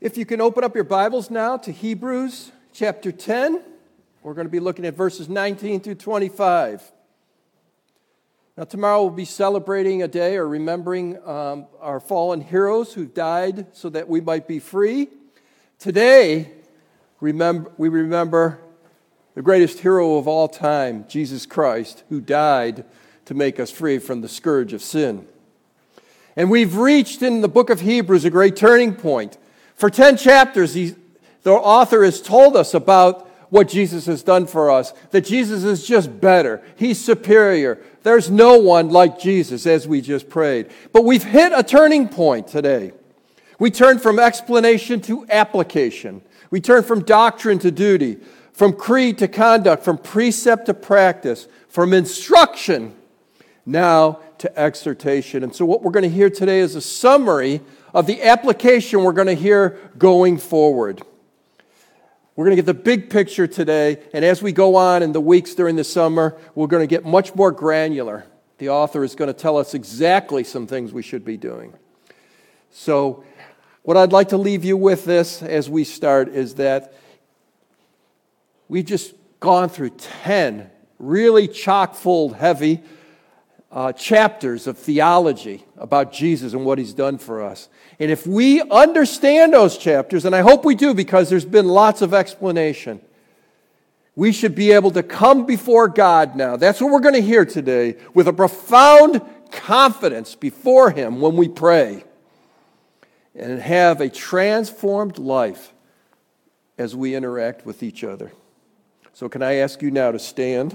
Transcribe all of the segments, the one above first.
If you can open up your Bibles now to Hebrews chapter 10, we're going to be looking at verses 19 through 25. Now tomorrow we'll be celebrating a day or remembering our fallen heroes who died so that we might be free. Today, we remember the greatest hero of all time, Jesus Christ, who died to make us free from the scourge of sin. And we've reached in the book of Hebrews a great turning point. For 10 chapters, the author has told us about what Jesus has done for us, that Jesus is just better. He's superior. There's no one like Jesus, as we just prayed. But we've hit a turning point today. We turn from explanation to application. We turn from doctrine to duty, from creed to conduct, from precept to practice, from instruction now to exhortation. And so what we're going to hear today is a summary of the application we're going to hear going forward. We're going to get the big picture today, and as we go on in the weeks during the summer, we're going to get much more granular. The author is going to tell us exactly some things we should be doing. So what I'd like to leave you with this as we start is that we've just gone through 10 really chock-full, heavy chapters of theology about Jesus and what He's done for us. And if we understand those chapters, and I hope we do because there's been lots of explanation, we should be able to come before God now. That's what we're going to hear today, with a profound confidence before Him when we pray, and have a transformed life as we interact with each other. So can I ask you now to stand?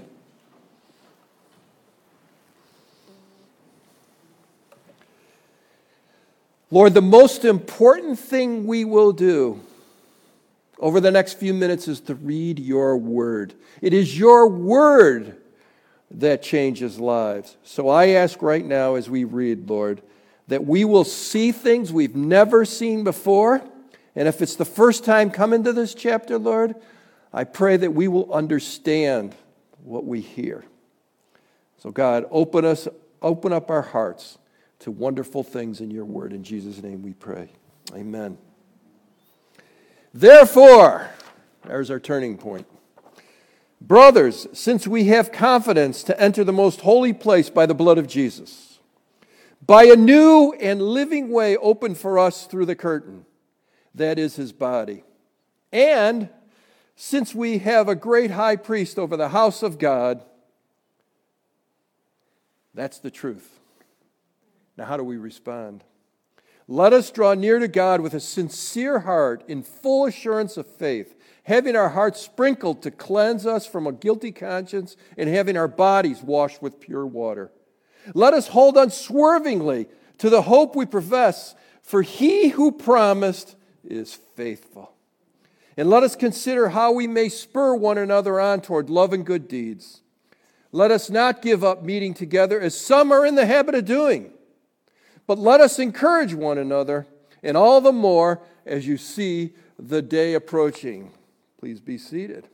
Lord, the most important thing we will do over the next few minutes is to read your word. It is your word that changes lives. So I ask right now as we read, Lord, that we will see things we've never seen before. And if it's the first time coming to this chapter, Lord, I pray that we will understand what we hear. So God, open up our hearts to wonderful things in your word. In Jesus' name we pray. Amen. Therefore, there's our turning point. Brothers, since we have confidence to enter the most holy place by the blood of Jesus, by a new and living way opened for us through the curtain, that is His body, and since we have a great high priest over the house of God, that's the truth. Now, how do we respond? Let us draw near to God with a sincere heart in full assurance of faith, having our hearts sprinkled to cleanse us from a guilty conscience and having our bodies washed with pure water. Let us hold unswervingly to the hope we profess, for He who promised is faithful. And let us consider how we may spur one another on toward love and good deeds. Let us not give up meeting together as some are in the habit of doing, but let us encourage one another, and all the more as you see the day approaching. Please be seated.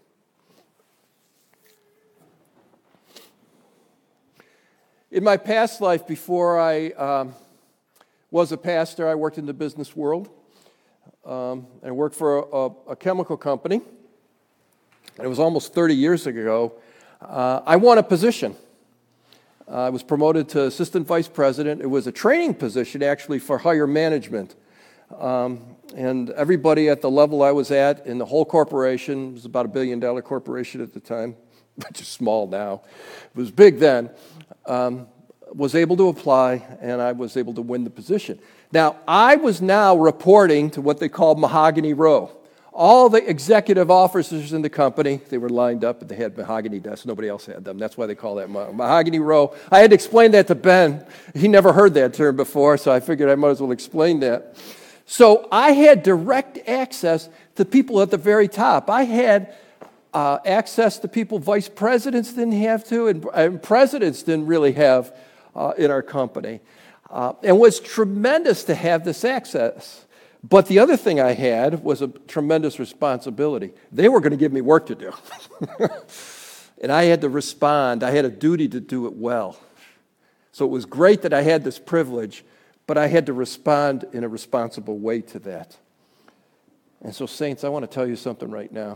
In my past life, before I was a pastor, I worked in the business world. I worked for a chemical company. And it was almost 30 years ago. I won a position. I was promoted to assistant vice president. It was a training position, actually, for higher management. And everybody at the level I was at in the whole corporation, it was about $1 billion corporation at the time, which is small now. It was big then, was able to apply, and I was able to win the position. Now, I was now reporting to what they called Mahogany Row. All the executive officers in the company, they were lined up, and they had mahogany desks. Nobody else had them. That's why they call that Mahogany Row. I had to explain that to Ben. He never heard that term before, so I figured I might as well explain that. So I had direct access to people at the very top. I had access to people vice presidents didn't have to, and presidents didn't really have in our company. And it was tremendous to have this access. But the other thing I had was a tremendous responsibility. They were going to give me work to do. And I had to respond. I had a duty to do it well. So it was great that I had this privilege, but I had to respond in a responsible way to that. And so, saints, I want to tell you something right now.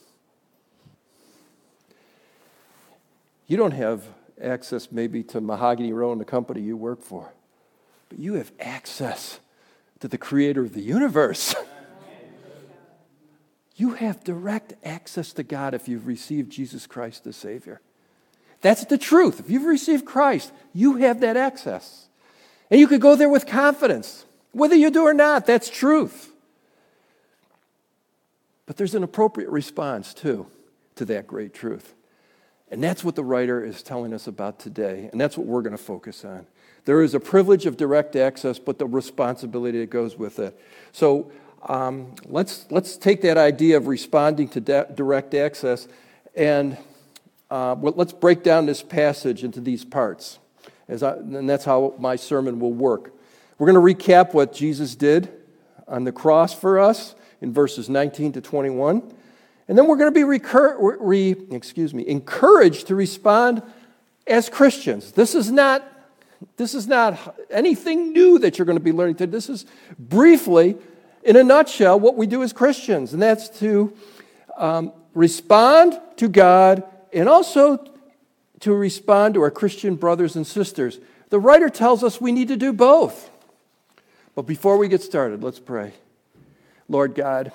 You don't have access maybe to Mahogany Row and the company you work for, but you have access to the creator of the universe. You have direct access to God if you've received Jesus Christ as Savior. That's the truth. If you've received Christ, you have that access. And you could go there with confidence. Whether you do or not, that's truth. But there's an appropriate response, too, to that great truth. And that's what the writer is telling us about today. And that's what we're going to focus on. There is a privilege of direct access, but the responsibility that goes with it. So let's take that idea of responding to direct access and let's break down this passage into these parts. And that's how my sermon will work. We're going to recap what Jesus did on the cross for us in verses 19 to 21. And then we're going to be encouraged to respond as Christians. This is not anything new that you're going to be learning today. This is briefly, in a nutshell, what we do as Christians. And that's to respond to God and also to respond to our Christian brothers and sisters. The writer tells us we need to do both. But before we get started, let's pray. Lord God,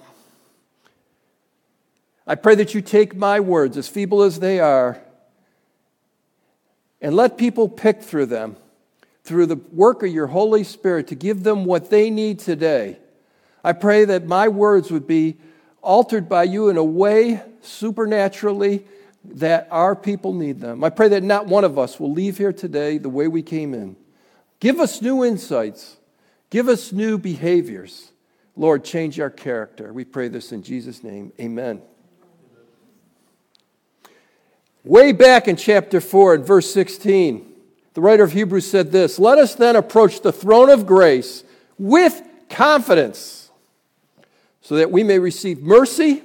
I pray that you take my words, as feeble as they are, and let people pick through them, through the work of your Holy Spirit, to give them what they need today. I pray that my words would be altered by you in a way, supernaturally, that our people need them. I pray that not one of us will leave here today the way we came in. Give us new insights. Give us new behaviors. Lord, change our character. We pray this in Jesus' name. Amen. Way back in chapter 4 and verse 16, the writer of Hebrews said this, "Let us then approach the throne of grace with confidence, so that we may receive mercy."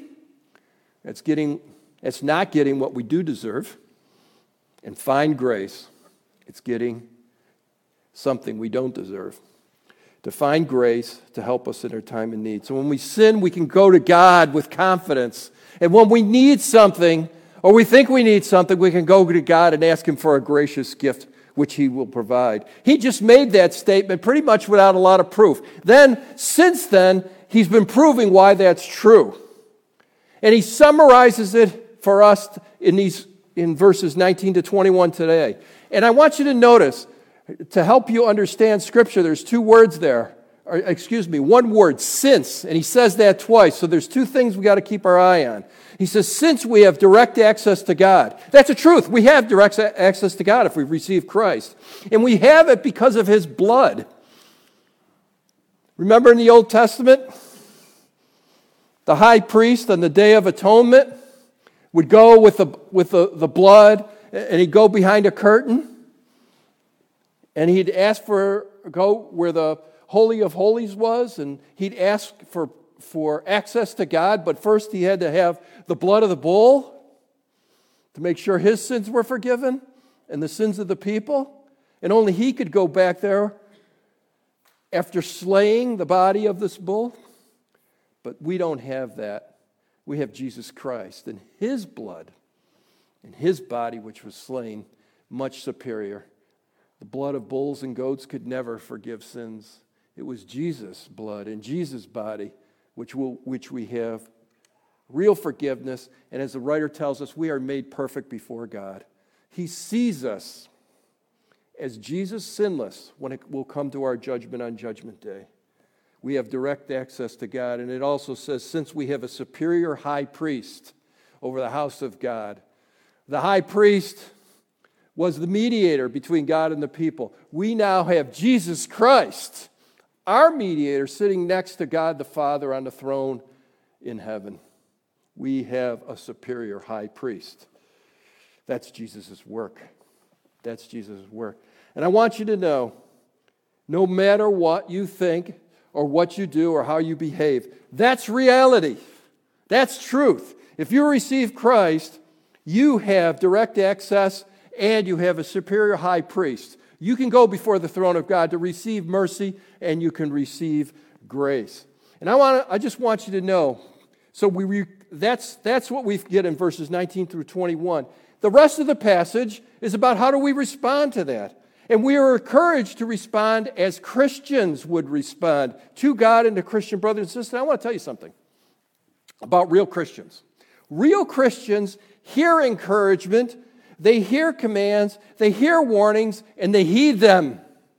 It's not getting what we do deserve, and find grace. It's getting something we don't deserve. To find grace to help us in our time of need. So when we sin, we can go to God with confidence. And when we need something, or we think we need something, we can go to God and ask Him for a gracious gift, which He will provide. He just made that statement pretty much without a lot of proof. Since then, He's been proving why that's true. And He summarizes it for us in verses 19 to 21 today. And I want you to notice, to help you understand Scripture, there's two words there. One word, since. And he says that twice. So there's two things we got to keep our eye on. He says, since we have direct access to God. That's the truth. We have direct access to God if we've received Christ. And we have it because of His blood. Remember in the Old Testament, the high priest on the Day of Atonement would go with the blood, and he'd go behind a curtain. And he'd go where the Holy of Holies was, and he'd ask for access to God, but first he had to have the blood of the bull to make sure his sins were forgiven and the sins of the people. And only he could go back there after slaying the body of this bull. But we don't have that. We have Jesus Christ and His blood and His body, which was slain, much superior. The blood of bulls and goats could never forgive sins. It was Jesus' blood and Jesus' body which we have real forgiveness. And as the writer tells us, we are made perfect before God. He sees us as Jesus sinless when it will come to our judgment on Judgment Day. We have direct access to God. And it also says, since we have a superior high priest over the house of God. The high priest was the mediator between God and the people. We now have Jesus Christ, our mediator, sitting next to God the Father on the throne in heaven. We have a superior high priest. That's Jesus' work. That's Jesus' work. And I want you to know, no matter what you think or what you do or how you behave, that's reality. That's truth. If you receive Christ, you have direct access and you have a superior high priest. You can go before the throne of God to receive mercy and you can receive grace. And I just want you to know, so that's what we get in verses 19 through 21. The rest of the passage is about how do we respond to that. And we are encouraged to respond as Christians would respond to God and to Christian brothers and sisters. And I want to tell you something about real Christians. Real Christians hear encouragement, they hear commands, they hear warnings, and they heed them.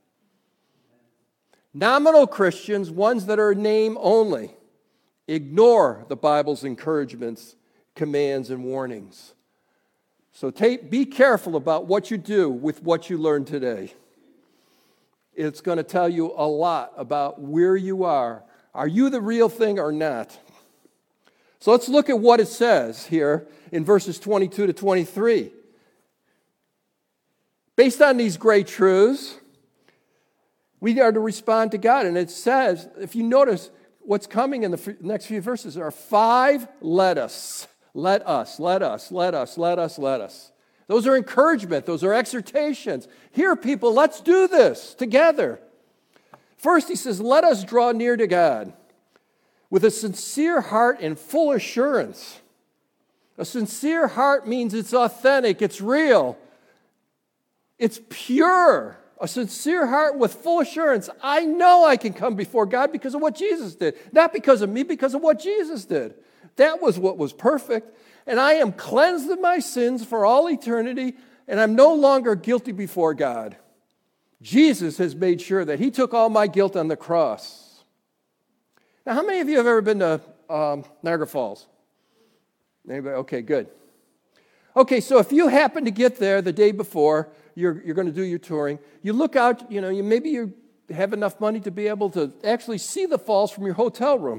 Nominal Christians, ones that are name only, ignore the Bible's encouragements, commands, and warnings. So be careful about what you do with what you learn today. It's going to tell you a lot about where you are. Are you the real thing or not? So let's look at what it says here in verses 22 to 23. Based on these great truths, we are to respond to God. And it says, if you notice, what's coming in the next few verses are 5 let us. Let us, let us, let us, let us, let us. Those are encouragement. Those are exhortations. Here, people, let's do this together. First, he says, let us draw near to God with a sincere heart and full assurance. A sincere heart means it's authentic, it's real, it's pure. A sincere heart with full assurance. I know I can come before God because of what Jesus did. Not because of me, because of what Jesus did. That was what was perfect. And I am cleansed of my sins for all eternity, and I'm no longer guilty before God. Jesus has made sure that he took all my guilt on the cross. Now, how many of you have ever been to Niagara Falls? Anybody? Okay, good. Okay, so if you happen to get there the day before, you're going to do your touring, you look out, maybe you have enough money to be able to actually see the falls from your hotel room.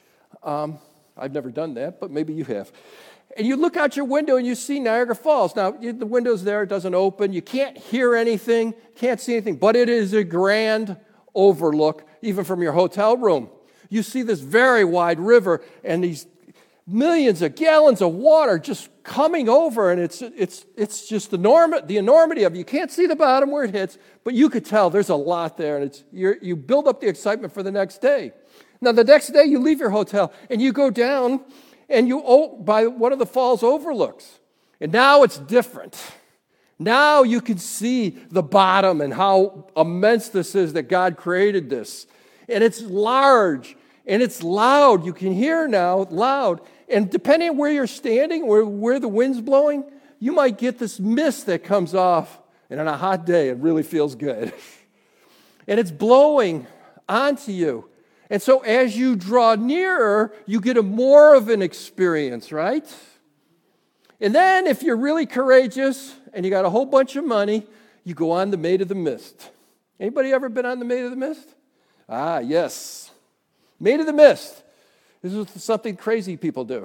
I've never done that, but maybe you have. And you look out your window and you see Niagara Falls. Now, the window's there, it doesn't open. You can't hear anything, can't see anything, but it is a grand overlook, even from your hotel room. You see this very wide river and these millions of gallons of water just coming over, and it's just the enormity of it. You can't see the bottom where it hits, but you could tell there's a lot there, and you build up the excitement for the next day. Now, the next day, you leave your hotel, and you go down, and by one of the falls overlooks. And now it's different. Now you can see the bottom and how immense this is that God created this. And it's large, and it's loud. You can hear now loud. And depending on where you're standing, where the wind's blowing, you might get this mist that comes off. And on a hot day, it really feels good. And it's blowing onto you. And so as you draw nearer, you get more of an experience, right? And then if you're really courageous and you got a whole bunch of money, you go on the Maid of the Mist. Anybody ever been on the Maid of the Mist? Ah, yes. Maid of the Mist. This is something crazy people do.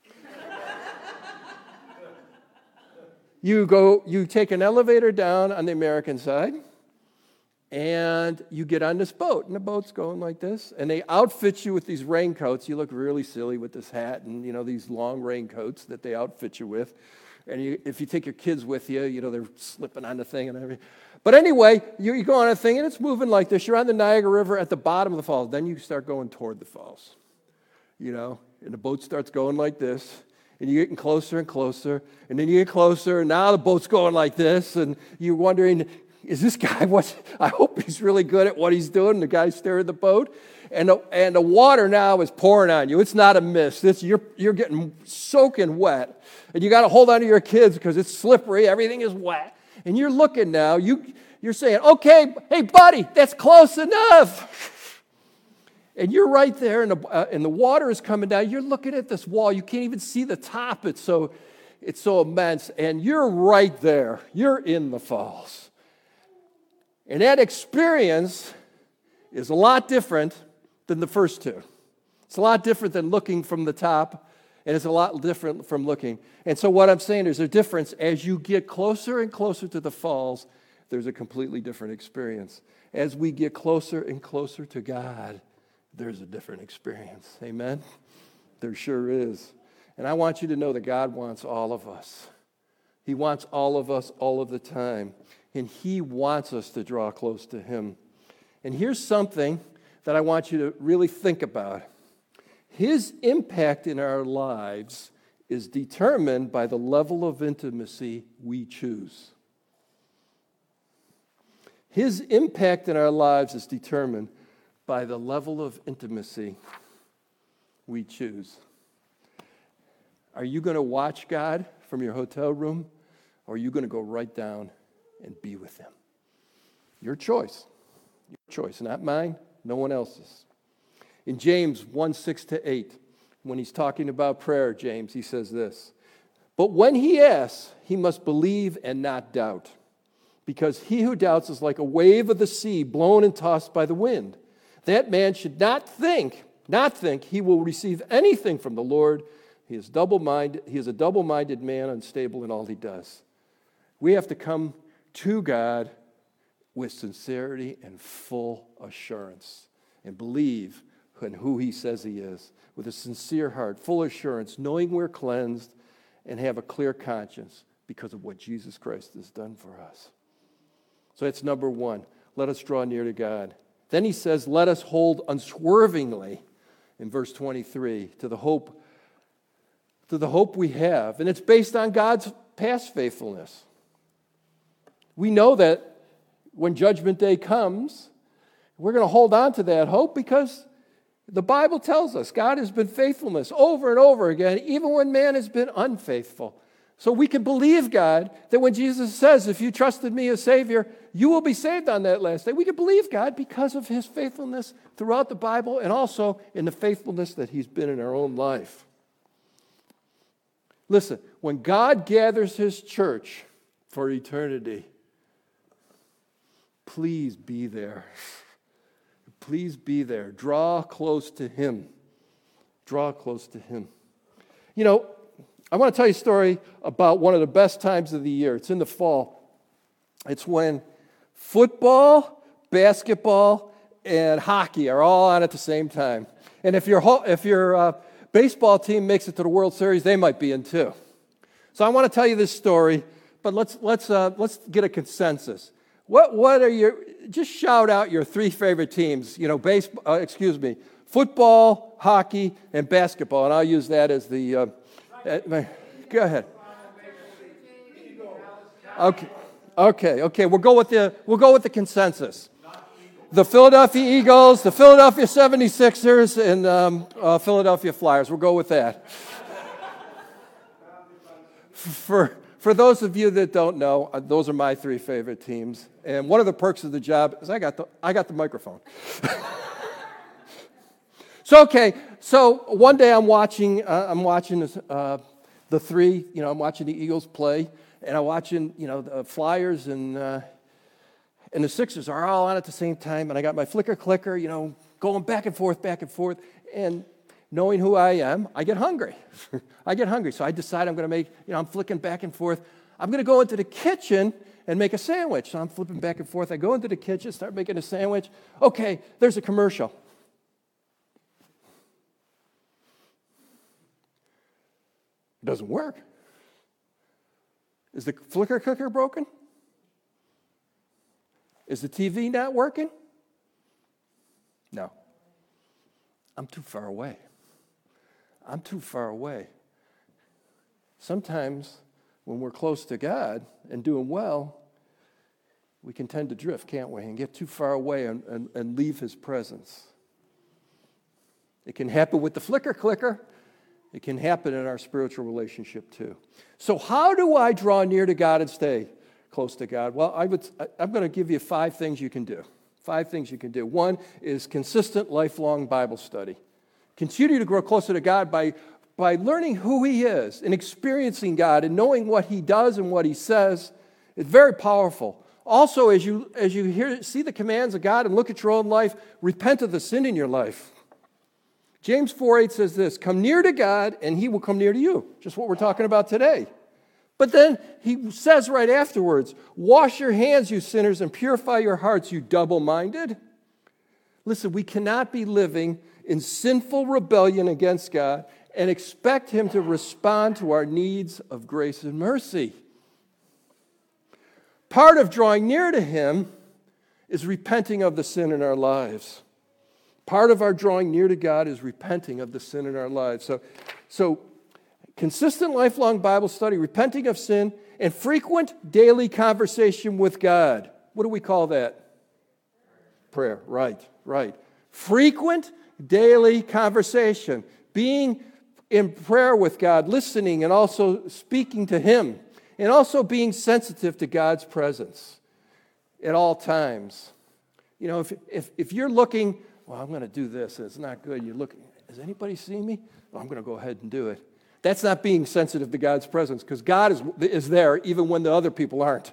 You take an elevator down on the American side, and you get on this boat, and the boat's going like this, and they outfit you with these raincoats. You look really silly with this hat and, these long raincoats that they outfit you with. And if you take your kids with you, they're slipping on the thing and everything. But anyway, you go on a thing, and it's moving like this. You're on the Niagara River at the bottom of the falls. Then you start going toward the falls, and the boat starts going like this. And you're getting closer and closer, and then you get closer, and now the boat's going like this, and you're wondering, is this guy, I hope he's really good at what he's doing, the guy steering the boat. And the water now is pouring on you. It's not a mist. You're getting soaking wet. And you got to hold on to your kids because it's slippery. Everything is wet. And you're looking now. You're saying, okay, hey, buddy, that's close enough. And you're right there, and the water is coming down. You're looking at this wall. You can't even see the top. It's so immense. And you're right there. You're in the falls. And that experience is a lot different than the first two. It's a lot different than looking from the top, and it's a lot different from looking. And so what I'm saying is there's a difference. As you get closer and closer to the falls, there's a completely different experience. As we get closer and closer to God, there's a different experience. Amen? There sure is. And I want you to know that God wants all of us. He wants all of us all of the time. And He wants us to draw close to Him. And here's something that I want you to really think about. His impact in our lives is determined by the level of intimacy we choose. His impact in our lives is determined by the level of intimacy we choose. Are you going to watch God from your hotel room, or are you going to go right down and be with him? Your choice. Your choice, not mine, no one else's. In James 1:6-8, when he's talking about prayer, James, he says this, "But when he asks, he must believe and not doubt, because he who doubts is like a wave of the sea blown and tossed by the wind. That man should not think he will receive anything from the Lord. He is a double-minded man, unstable in all he does." We have to come to God with sincerity and full assurance and believe in who he says he is, with a sincere heart, full assurance, knowing we're cleansed and have a clear conscience because of what Jesus Christ has done for us. So that's number one. Let us draw near to God. Then he says, let us hold unswervingly, in verse 23, to the hope we have. And it's based on God's past faithfulness. We know that when Judgment Day comes, we're going to hold on to that hope because the Bible tells us God has been faithfulness over and over again, even when man has been unfaithful. So we can believe God that when Jesus says, if you trusted me as Savior, you will be saved on that last day. We can believe God because of his faithfulness throughout the Bible and also in the faithfulness that he's been in our own life. Listen, when God gathers his church for eternity, please be there. Please be there. Draw close to him. Draw close to him. You know, I want to tell you a story about one of the best times of the year. It's in the fall. It's when football, basketball, and hockey are all on at the same time. And if your baseball team makes it to the World Series, they might be in too. So I want to tell you this story, but let's get a consensus. What are your? Just shout out your three favorite teams. You know, football, hockey, and basketball, and I'll use that as the. Go ahead. Okay. We'll go with the consensus. The Philadelphia Eagles, the Philadelphia 76ers, and Philadelphia Flyers. We'll go with that. For those of you that don't know, those are my three favorite teams. And one of the perks of the job is I got the microphone. So one day I'm watching the three. You know, I'm watching the Eagles play, and I'm watching the Flyers and the Sixers are all on at the same time. And I got my flicker clicker, going back and forth, and knowing who I am, I get hungry. So I decide I'm going to make. I'm flicking back and forth. I'm going to go into the kitchen and make a sandwich. So I'm flipping back and forth. I go into the kitchen, start making a sandwich. Okay, there's a commercial. It doesn't work. Is the flicker cooker broken? Is the TV not working? No. I'm too far away. Sometimes when we're close to God and doing well, we can tend to drift, can't we? And get too far away and leave his presence. It can happen with the flicker clicker. It can happen in our spiritual relationship too. So how do I draw near to God and stay close to God? Well, I'm going to give you 5 things you can do. 5 things you can do. One is consistent, lifelong Bible study. Continue to grow closer to God by learning who he is and experiencing God and knowing what he does and what he says. It's very powerful. Also, as you see the commands of God and look at your own life, repent of the sin in your life. James 4:8 says this, come near to God and he will come near to you. Just what we're talking about today. But then he says right afterwards, wash your hands, you sinners, and purify your hearts, you double-minded. Listen, we cannot be living in sinful rebellion against God and expect him to respond to our needs of grace and mercy. Part of drawing near to him is repenting of the sin in our lives. Part of our drawing near to God is repenting of the sin in our lives. So consistent lifelong Bible study, repenting of sin, and frequent daily conversation with God. What do we call that? Prayer. Right. Frequent daily conversation. Being in prayer with God, listening and also speaking to Him. And also being sensitive to God's presence at all times. You know, if you're looking, well, I'm going to do this, and it's not good. You're looking, does anybody see me? Well, I'm going to go ahead and do it. That's not being sensitive to God's presence, because God is there even when the other people aren't.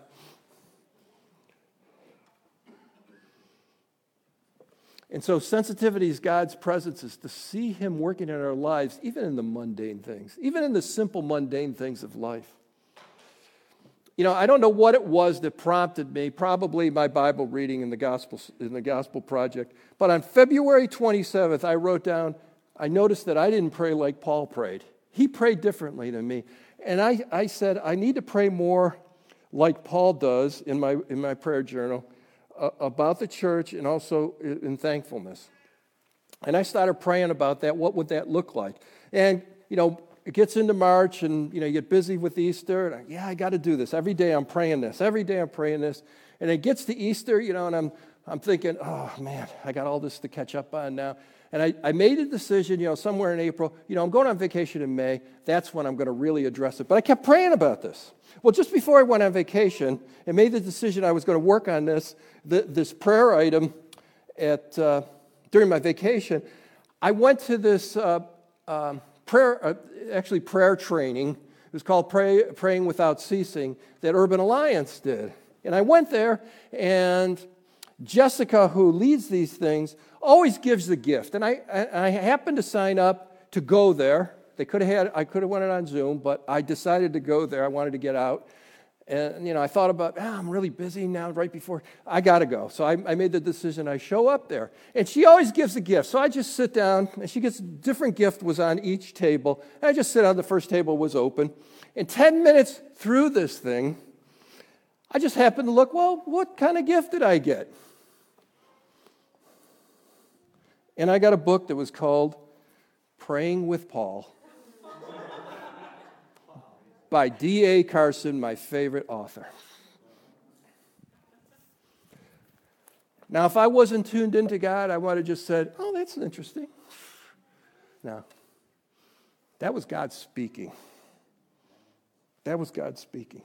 And so sensitivity is God's presence, is to see Him working in our lives, even in the mundane things, even in the simple mundane things of life. You know, I don't know what it was that prompted me, probably my Bible reading in the Gospel Project, but on February 27th, I wrote down, I noticed that I didn't pray like Paul prayed. He prayed differently than me. And I said, I need to pray more like Paul does in my prayer journal about the church and also in thankfulness. And I started praying about that. What would that look like? And, you know, it gets into March and, you know, you get busy with Easter. And I got to do this. Every day I'm praying this. Every day I'm praying this. And it gets to Easter, you know, and I'm thinking, oh, man, I got all this to catch up on now. And I made a decision, you know, somewhere in April, you know, I'm going on vacation in May. That's when I'm going to really address it. But I kept praying about this. Well, just before I went on vacation and made the decision I was going to work on this prayer item during my vacation, I went to this prayer training. It was called Praying Without Ceasing that Urban Alliance did. And I went there, and Jessica, who leads these things, always gives the gift. And I happened to sign up to go there. I could have went it on Zoom, but I decided to go there. I wanted to get out. And, you know, I thought about, I'm really busy now right before. I got to go. So I made the decision. I show up there. And she always gives a gift. So I just sit down, and she gets a different gift was on each table. And I just sit down. The first table was open. And 10 minutes through this thing, I just happened to look, well, what kind of gift did I get? And I got a book that was called Praying with Paul by D.A. Carson, my favorite author. Now, if I wasn't tuned into God, I would have just said, oh, that's interesting. No. That was God speaking. That was God speaking.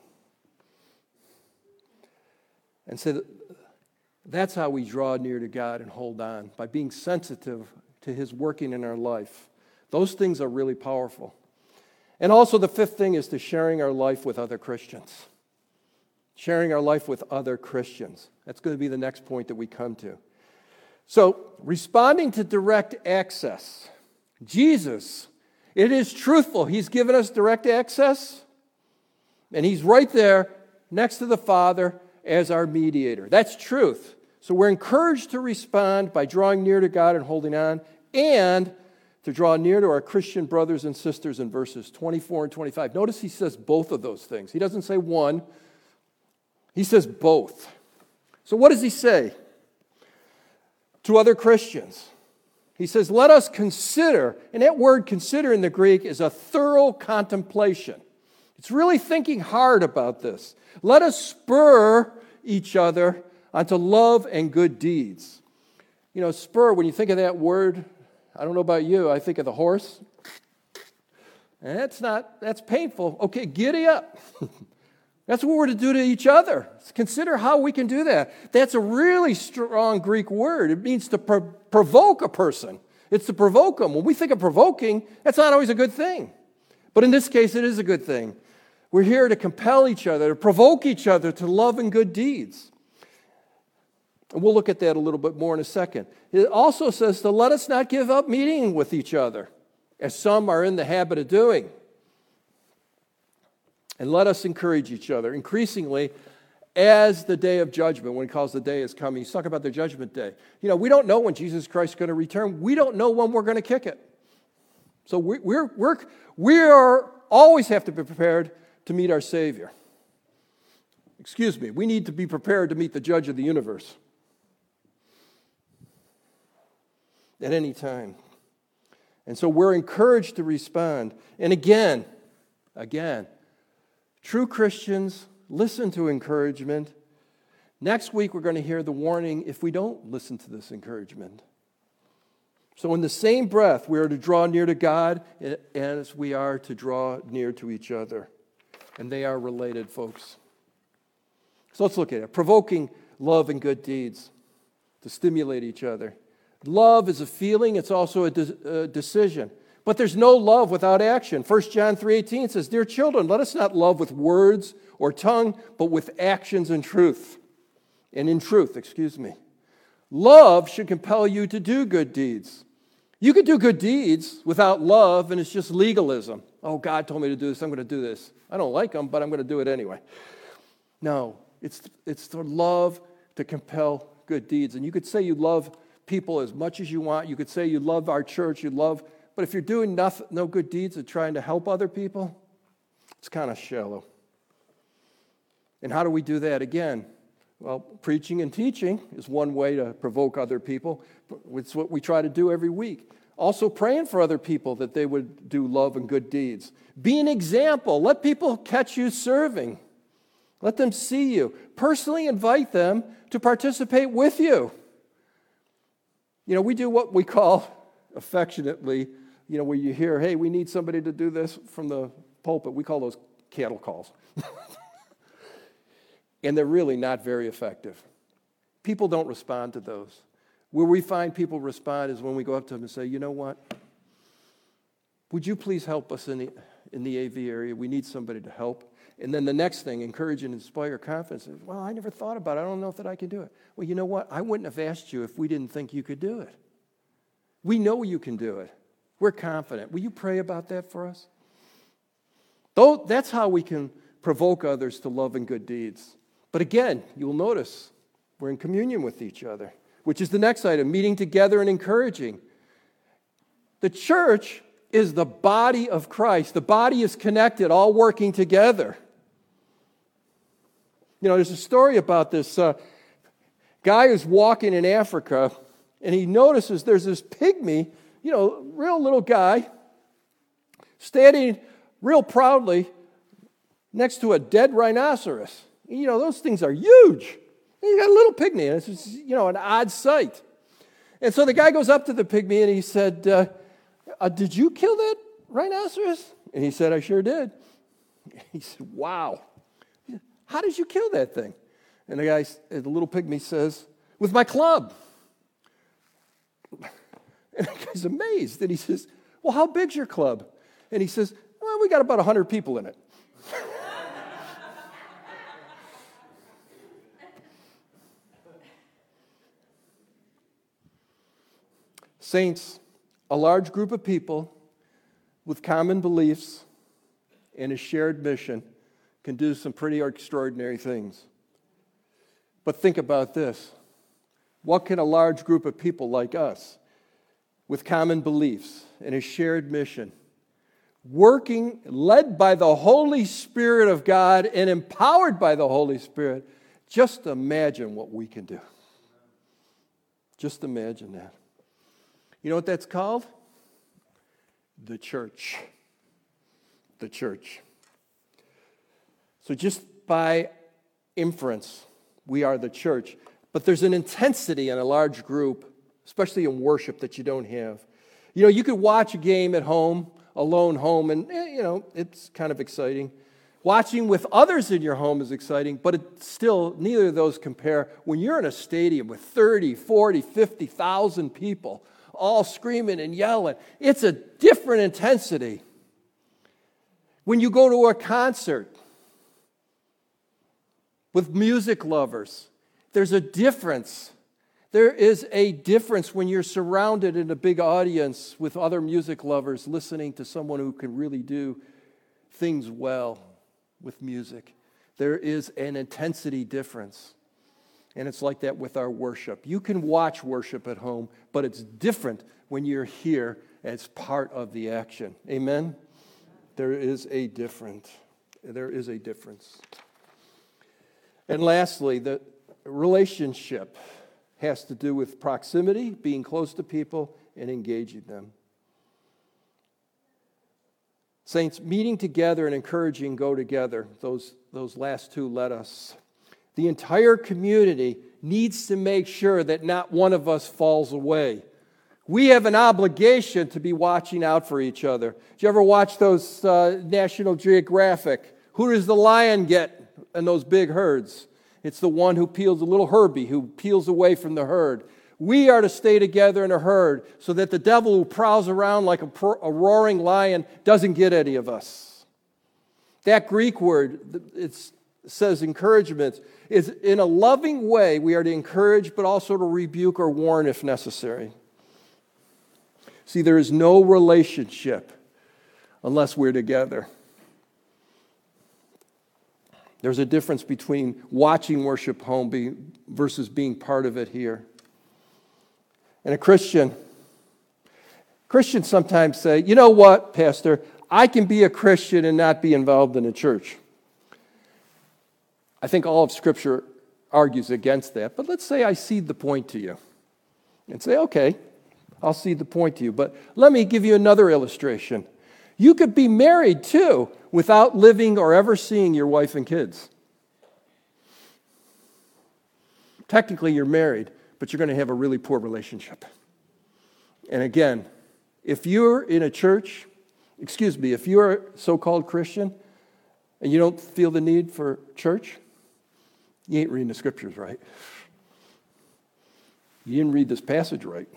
And so that's how we draw near to God and hold on, by being sensitive to His working in our life. Those things are really powerful. And also the fifth thing is to sharing our life with other Christians. Sharing our life with other Christians. That's going to be the next point that we come to. So, responding to direct access. Jesus, it is truthful. He's given us direct access, and He's right there next to the Father as our mediator. That's truth. So we're encouraged to respond by drawing near to God and holding on, and to draw near to our Christian brothers and sisters in verses 24 and 25. Notice he says both of those things. He doesn't say one. He says both. So what does he say to other Christians? He says, let us consider, and that word consider in the Greek is a thorough contemplation. It's really thinking hard about this. Let us spur each other onto love and good deeds. You know, spur, when you think of that word, I don't know about you, I think of the horse. And that's painful. Okay, giddy up. That's what we're to do to each other. Consider how we can do that. That's a really strong Greek word. It means to provoke a person. It's to provoke them. When we think of provoking, that's not always a good thing. But in this case, it is a good thing. We're here to compel each other, to provoke each other to love and good deeds. And we'll look at that a little bit more in a second. It also says to let us not give up meeting with each other, as some are in the habit of doing. And let us encourage each other, increasingly, as the day of judgment, when he calls the day is coming. He's talking about the judgment day. You know, we don't know when Jesus Christ is going to return. We don't know when we're going to kick it. So we are always have to be prepared to meet our Savior. Excuse me, we need to be prepared to meet the judge of the universe. at any time. And so we're encouraged to respond. And again, true Christians listen to encouragement. Next week, we're going to hear the warning if we don't listen to this encouragement. So in the same breath, we are to draw near to God as we are to draw near to each other. And they are related, folks. So let's look at it. Provoking love and good deeds to stimulate each other. Love is a feeling. It's also a decision. But there's no love without action. 1 John 3:18 says, "Dear children, let us not love with words or tongue, but with actions and truth." And in truth, Love should compel you to do good deeds. You could do good deeds without love, and it's just legalism. Oh, God told me to do this, I'm going to do this. I don't like them, but I'm going to do it anyway. No, it's the love to compel good deeds. And you could say you love people as much as you want. You could say you love our church, but if you're doing no good deeds and trying to help other people, it's kind of shallow. And how do we do that? Again, well, preaching and teaching is one way to provoke other people. It's what we try to do every week. Also praying for other people that they would do love and good deeds. Be an example. Let people catch you serving. Let them see you. Personally invite them to participate with you. We do what we call affectionately, where you hear, hey, we need somebody to do this from the pulpit. We call those cattle calls. And they're really not very effective. People don't respond to those. Where we find people respond is when we go up to them and say, you know what? Would you please help us in the AV area? We need somebody to help. And then the next thing, encourage and inspire confidence. Well, I never thought about it. I don't know that I can do it. Well, you know what? I wouldn't have asked you if we didn't think you could do it. We know you can do it. We're confident. Will you pray about that for us? That's how we can provoke others to love and good deeds. But again, you'll notice we're in communion with each other, which is the next item, meeting together and encouraging. The church is the body of Christ. The body is connected, all working together. There's a story about this guy who's walking in Africa, and he notices there's this pygmy, real little guy, standing real proudly next to a dead rhinoceros. Those things are huge. You got a little pygmy, and it's just, an odd sight. And so the guy goes up to the pygmy, and he said, did you kill that rhinoceros? And he said, I sure did. He said, wow. How did you kill that thing? And the little pygmy says, with my club. And the guy's amazed. And he says, well, how big's your club? And he says, well, we got about 100 people in it. Saints, a large group of people with common beliefs and a shared mission can do some pretty extraordinary things. But think about this. What can a large group of people like us with common beliefs and a shared mission, working, led by the Holy Spirit of God and empowered by the Holy Spirit, just imagine what we can do. Just imagine that. You know what that's called? The church. The church. So just by inference, we are the church. But there's an intensity in a large group, especially in worship, that you don't have. You could watch a game at home, alone home, and it's kind of exciting. Watching with others in your home is exciting, but it's still, neither of those compare when you're in a stadium with 30, 40, 50,000 people all screaming and yelling. It's a different intensity. When you go to a concert with music lovers, there's a difference. There is a difference when you're surrounded in a big audience with other music lovers listening to someone who can really do things well with music. There is an intensity difference. And it's like that with our worship. You can watch worship at home, but it's different when you're here as part of the action. Amen? There is a difference. There is a difference. And lastly, the relationship has to do with proximity, being close to people, and engaging them. Saints, meeting together and encouraging go together. Those last two let us. The entire community needs to make sure that not one of us falls away. We have an obligation to be watching out for each other. Did you ever watch those National Geographic? Who does the lion get in those big herds? It's the one who peels, the little Herbie, who peels away from the herd. We are to stay together in a herd so that the devil who prowls around like a roaring lion doesn't get any of us. That Greek word, it says encouragement, is in a loving way we are to encourage but also to rebuke or warn if necessary. See, there is no relationship unless we're together. There's a difference between watching worship home versus being part of it here. And Christians sometimes say, you know what, Pastor, I can be a Christian and not be involved in a church. I think all of Scripture argues against that, but let's say I cede the point to you and say, okay, I'll cede the point to you, but let me give you another illustration. You could be married too without living or ever seeing your wife and kids. Technically, you're married, but you're going to have a really poor relationship. And again, if you're in a church, if you're a so-called Christian and you don't feel the need for church, you ain't reading the Scriptures right. You didn't read this passage right.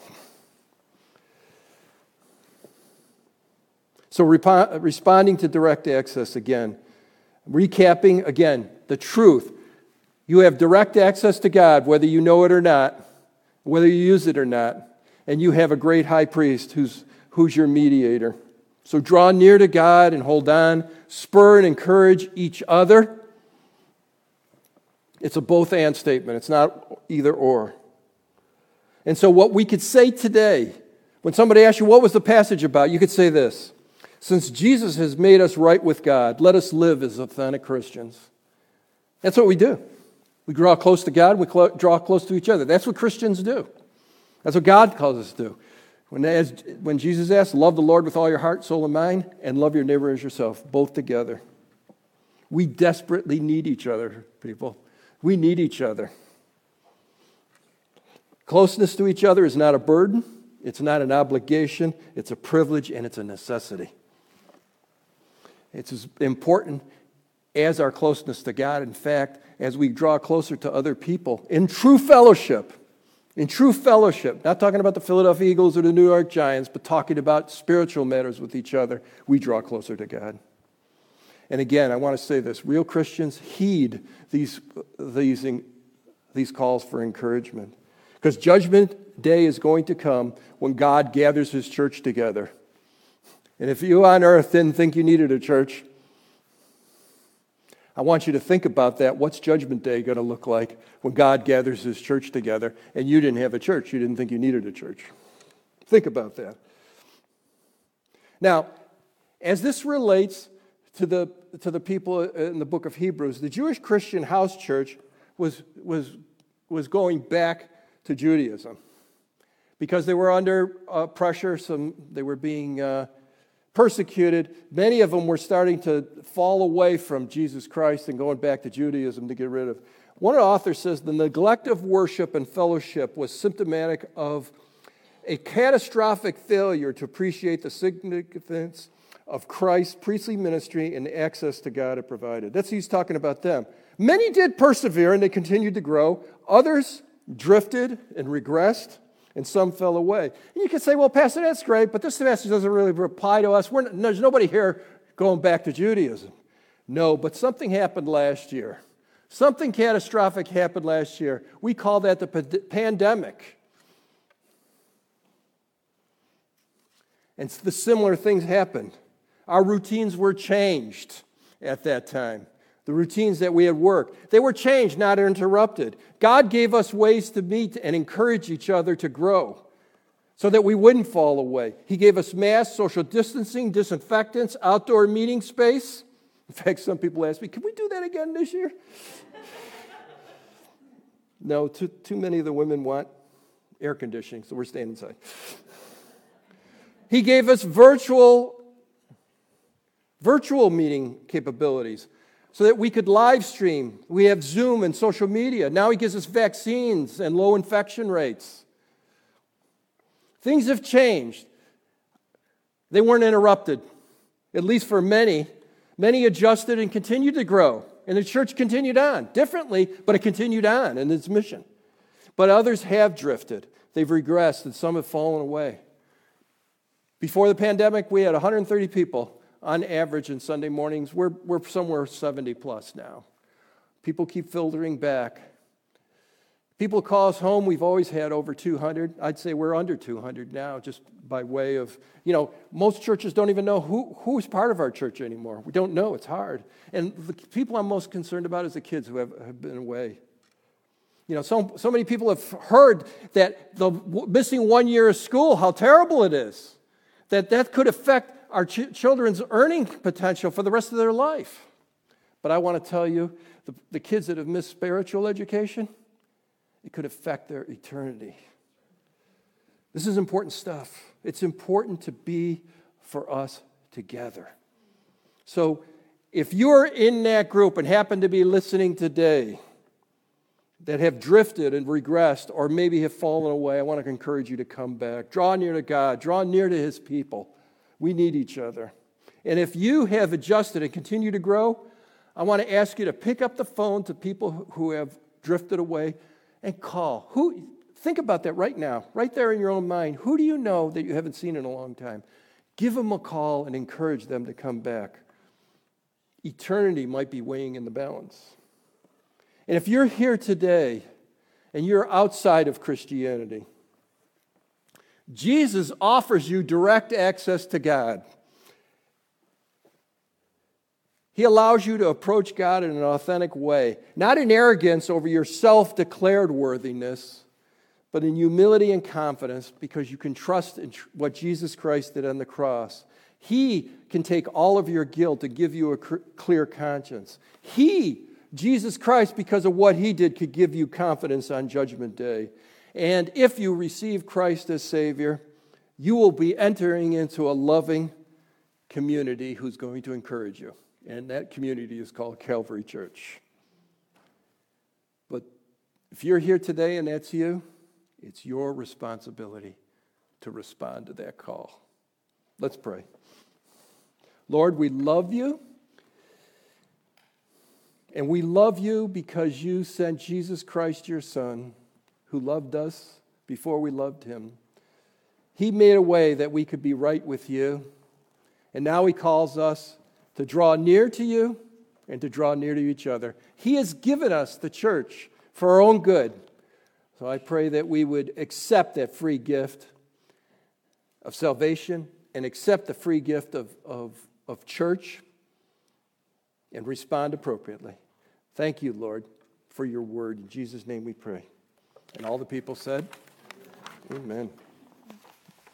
So responding to direct access again. Recapping again, the truth. You have direct access to God, whether you know it or not, whether you use it or not. And you have a great high priest who's your mediator. So draw near to God and hold on. Spur and encourage each other. It's a both-and statement. It's not either or. And so what we could say today, when somebody asks you, what was the passage about? You could say this. Since Jesus has made us right with God, let us live as authentic Christians. That's what we do. We draw close to God, we draw close to each other. That's what Christians do. That's what God calls us to do. When Jesus asked, love the Lord with all your heart, soul, and mind, and love your neighbor as yourself, both together. We desperately need each other, people. We need each other. Closeness to each other is not a burden. It's not an obligation. It's a privilege, and it's a necessity. It's as important as our closeness to God. In fact, as we draw closer to other people in true fellowship, not talking about the Philadelphia Eagles or the New York Giants, but talking about spiritual matters with each other, we draw closer to God. And again, I want to say this, real Christians heed these calls for encouragement. Because Judgment Day is going to come when God gathers His church together. And if you on earth didn't think you needed a church, I want you to think about that. What's Judgment Day going to look like when God gathers His church together and you didn't have a church? You didn't think you needed a church. Think about that. Now, as this relates to the people in the book of Hebrews, the Jewish Christian house church was going back to Judaism because they were under pressure. They were being persecuted. Many of them were starting to fall away from Jesus Christ and going back to Judaism to get rid of. One of the authors says the neglect of worship and fellowship was symptomatic of a catastrophic failure to appreciate the significance of Christ's priestly ministry and the access to God it provided. That's he's talking about them. Many did persevere and they continued to grow. Others drifted and regressed, and some fell away. And you can say, well, Pastor, that's great, but this message doesn't really apply to us. There's nobody here going back to Judaism. No, but something happened last year. Something catastrophic happened last year. We call that the pandemic. And the similar things happened. Our routines were changed at that time. The routines that we had worked, they were changed, not interrupted. God gave us ways to meet and encourage each other to grow so that we wouldn't fall away. He gave us masks, social distancing, disinfectants, outdoor meeting space. In fact, some people ask me, can we do that again this year? No, too many of the women want air conditioning, so we're staying inside. He gave us virtual meeting capabilities so that we could live stream. We have Zoom and social media. Now he gives us vaccines and low infection rates. Things have changed. They weren't interrupted, at least for many. Many adjusted and continued to grow. And the church continued on, differently, but it continued on in its mission. But others have drifted. They've regressed, and some have fallen away. Before the pandemic, we had 130 people on average in Sunday mornings. We're somewhere 70 plus now. People keep filtering back. People call us home. We've always had over 200. I'd say we're under 200 now, just by way of, most churches don't even know who is part of our church anymore. We don't know. It's hard. And the people I'm most concerned about is the kids who have been away. So many people have heard that the missing 1 year of school, how terrible it is, that could affect our children's earning potential for the rest of their life. But I want to tell you, the kids that have missed spiritual education, it could affect their eternity. This is important stuff. It's important to be for us together. So if you're in that group and happen to be listening today that have drifted and regressed or maybe have fallen away, I want to encourage you to come back. Draw near to God. Draw near to His people. We need each other. And if you have adjusted and continue to grow, I want to ask you to pick up the phone to people who have drifted away and call. Think about that right now, right there in your own mind. Who do you know that you haven't seen in a long time? Give them a call and encourage them to come back. Eternity might be weighing in the balance. And if you're here today and you're outside of Christianity, Jesus offers you direct access to God. He allows you to approach God in an authentic way, not in arrogance over your self-declared worthiness, but in humility and confidence because you can trust in what Jesus Christ did on the cross. He can take all of your guilt to give you a clear conscience. Jesus Christ, because of what He did, could give you confidence on Judgment Day. And if you receive Christ as Savior, you will be entering into a loving community who's going to encourage you. And that community is called Calvary Church. But if you're here today and that's you, it's your responsibility to respond to that call. Let's pray. Lord, we love you. And we love you because you sent Jesus Christ, your Son, who loved us before we loved Him. He made a way that we could be right with you. And now He calls us to draw near to you and to draw near to each other. He has given us the church for our own good. So I pray that we would accept that free gift of salvation and accept the free gift of church and respond appropriately. Thank you, Lord, for your word. In Jesus' name we pray. And all the people said, Amen.